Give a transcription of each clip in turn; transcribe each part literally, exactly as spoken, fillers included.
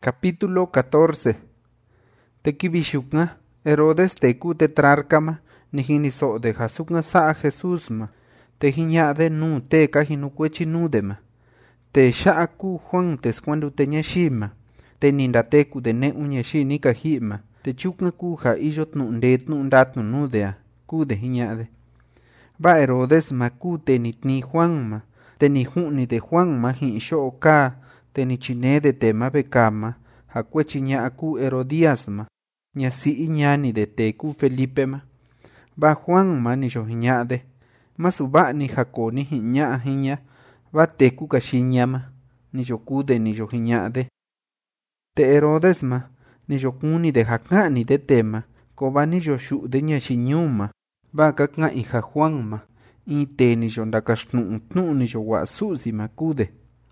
Capítulo catorce. Tequibixukna, Herodes teku tetrarcama, nijiniso de jasukna sa Jesúsma, tejiñade nu teca jinucuechinudema, te shaaku Juan tescuando teñashima, te nindateku de ne uñeshi kajima, te chukna ku ja iyot nu ndet nu ndat nu nudea, ku de jiñade. Va Herodes ma ku te nitni Juan ma, te ni juni de Juan ma hin sho ka, te ni chine de tema becama, ha cuechiña ku Herodías ma, ña si ñani de teku Felipe ma. Va Juan ma ni yo hiñade, ma su va ni jako ni hiña hiña, va teku kashiña ma, ni yo ku de ni yo hiñade. Te Herodes ma, ni yo kuni de haka ni de tema, ko va ni yo shu de ña shiñuma, va kakna hija Juan ma, y te ni yo ndakashnu tnu ni yo wa susi ma kude.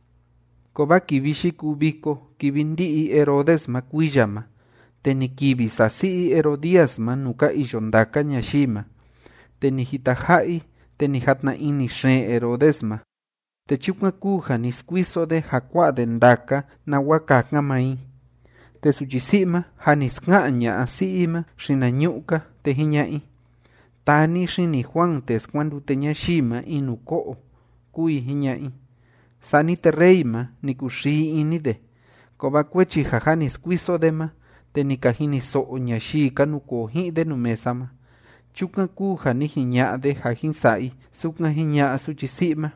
Ko va kibishi kubiko, kibindi i Herodes ma kuijama, te ni kibi sasi i Herodías ma nuka i yo ndaka ñashima, te ni hitahai, te ni hatna ini shen Herodes ma, te chukna kuja ni skuiso de hakwa de ndaka na wakakna mai, te sujisima haniskna ña asima shina nyuka te hiñai, tani shini Juan tes cuando te ñashima inu ko, kui hiñai. Sani te reima ni kushi inide, ko va kwechi jajani skuiso de ma, te ni kahini so ñashi kanuko hi de numesama, chukna kuja ni hiña de jajin sai, sukna hiña suchisima,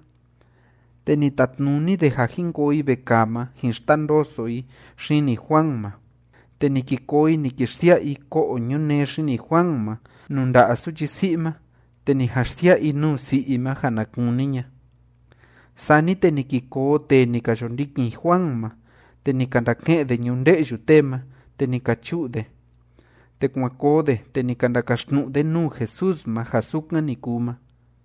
te ni tatnuni de jajin koi bekama, hinstandosoi, shini Juan ma, te ni kikoi ni kishia i ko onyune shini Juan ma, nunda asuchisima, te ni hashia inu si ima hanakuniña. Sani te ni kiko te ni kayondiki Juan ma, te ni kandake de nyunde yutema, te ni kachude. Te kuakode te ni kandakashnu de nu Jesús ma jasukna ni kuma.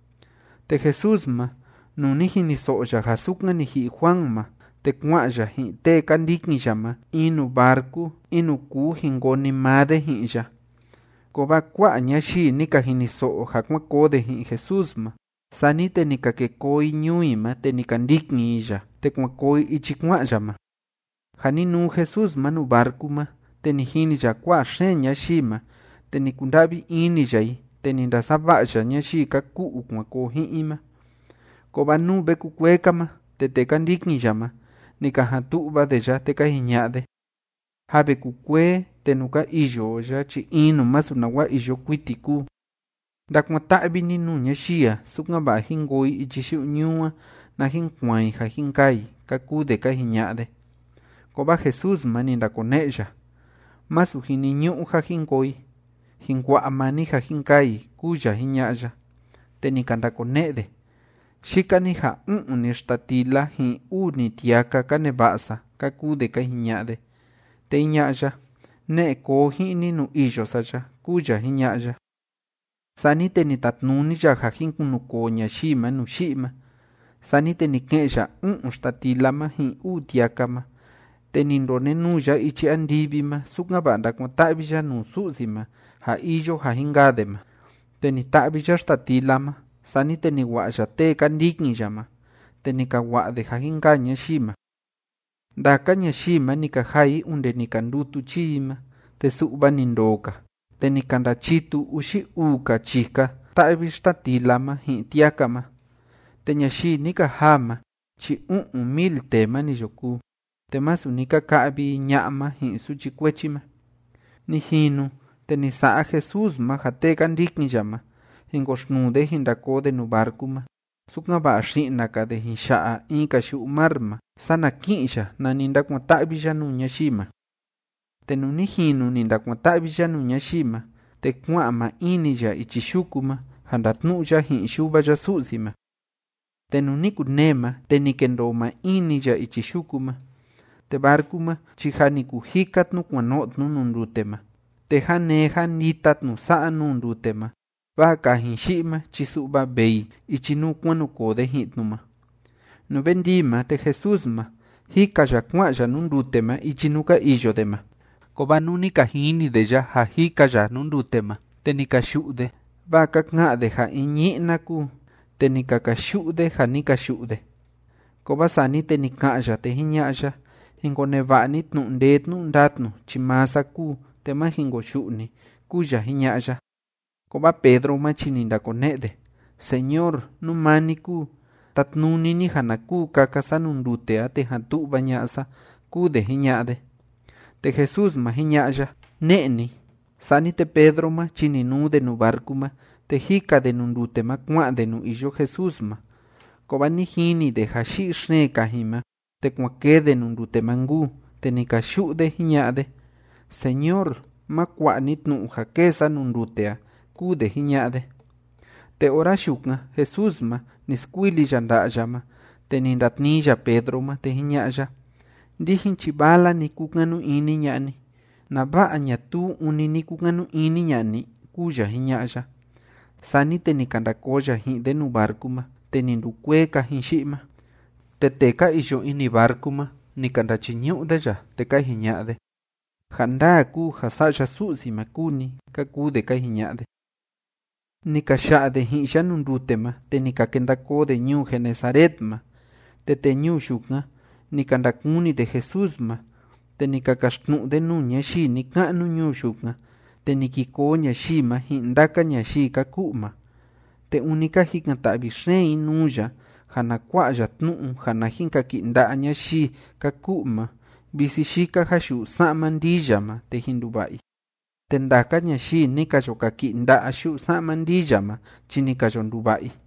Te Jesús ma, nu nihi ni soya jasukna ni hi Juan ma, te kuaya hi te kandiki yama, inu barku, inu ku hingoni made hi ya. Koba kwa nyashi ni kahini so hakuakode hi Jesús ma. Sani te ni kakekoi ñuima te ni kandikni iya, te kuakoi ichikuayama. Hani nu Jesús ma nu barku ma, te ni hini ya kwa shenya shima, te ni kundabi ini yai, te ni ndasabaya nyashi kaku ukuako hiima. Koba nu beku kuekama, te te kandikni yama, ni kahatuba de ya te kahiñade. Habe kukue te nuka iyo ya chi inu masunawa iyo kuitiku. Ndakwatabi ni nu ñashia sukna ba hingoi ichishu ñua na hinkwai ha hinkai kakude ka hiñade. Koba Jesús mani ndakoneya. Masu hini ñu ha hingoi. Hinkwa mani ha hinkai kuya hiñaya. Teni kandakonede. Shikani ha un ni shtatila hi u ni tiaka kanebasa kakude ka hiñade. Te hiñaya. Ne ko hini nu iyo saya kuya hiñaya. Sani te ni tatnuni ya jajin kunuko ñashima nushima. Sani te ni keya un shtatilama hi u tiakama. Te ni ndone nuya ichi andibima sukna banda kwa tabija nu susima ha iyo ha hingadema. Te ni tabija shtatilama. Sani te ni waya te kandikni yama. Te ni kawa de jajinga ñashima. Daka ñashima ni kahai unde ni kandutu chima. Te suba ni ndoka. Te ni kandachitu ushi uka chika, tabi shtatilama hi tiakama. Te ñashi nika hama, chi un mil tema ni yoku. Te masu nika kaabi ñama hi suchikwechima. Ni hinu, te ni saa Jesús ma jate kandikni yama, hingoshnude hindako de nu barkuma. Sukna ba shinaka de hinshaa inka shu marma, sana kinsha na nindakwa tabi ya nu ñashima. Te nu ni hinu ni ndakwatabi ya nu ñashima, te kuama ini ya ichishukuma, handatnu ya hi shuba ya susima. Te nu ni kunema, te ni kendoma ini ya ichishukuma, te barkuma, chihani kuhikat nu kwanot nu nundutema, te haneha nitat nu saa nundutema, baka hinshima chisuba bei, ichinu kwanu kode hitnuma. Nu bendima te Jesús ma, hika ya kwa ya nundutema ichinuka iyo dema. Koba nuni kahini de ya ha hika ya nundutema, te ni kashude, baka nga de ha iñina ku, te ni kakashude ha ni kashude. Koba sani te ni kaya te hiñaya, hingo neva'ni tnu'u ndeet nu ndatnu chimasa kuu te ma hingo xu'ni kuya jiña'ya. Ko'va Pedro ma chini ndakone'de: Señor, nu mani kuu, tatnuni jana kuu kakasa nu ndutea te jatu'va ña'sa kude jiña'de. Te Jesús ma jiña'ya: Ne'ni. Sani te Pedro ma chini nuude nu barku ma te jíkade nu ndute ma kua'de nu iyo Jesús ma. Ko'va ni jinide ja xi'i xeen kaji ma te kuaquede nu ndute ma nguu te ni kaxu'de jiña'de: Señor, ma kua'ni tnu'u ja kesa nu ndutea kude jiña'de. Te ora xu'ka Jesús ma ni skuili ya nda'ya ma te ni ndatniya Pedro ma te jiña'ya: Ndijin chivala ni kukanu ini ña'ni, nava'a ñatu uni ni kukanu ini ña'ni kuya jiña'ya. Sani te ni kandakoya ji'de nu barku ma te ni ndukue kajin xi'i ma. Te tee ka iyo ini barku ma ni kandachiñu'de ya te ka jiña'de: Ja ndaa kuu ja sa'ya su'si ma kuni ka kude ka jiña'de. Ni kaxa'de ji'ya nu ndute ma te ni kakendakode ñuu Genesaret ma. Te te ñuu yuka ni kandakunide Jesús ma te ni kakaxtnu'de nuu ñaxii ni ka'nu ñuu yuka te ni kikoo ñaxii ma ji'in ndaka ñaxii ka ku'u ma. Te uni ka jikan ta'vi xeen nuuya ja na kua'ya tnu'u ja na jinkaki'i nda'a ñaxii ka ku'u ma visi xika ja xu'u sa'ma ndiya ma te jinduva'i. Te ndaka ñaxii ni kayo kaki'i nda'a xu'u sa'ma ndiya ma chi ni kayo nduva'i.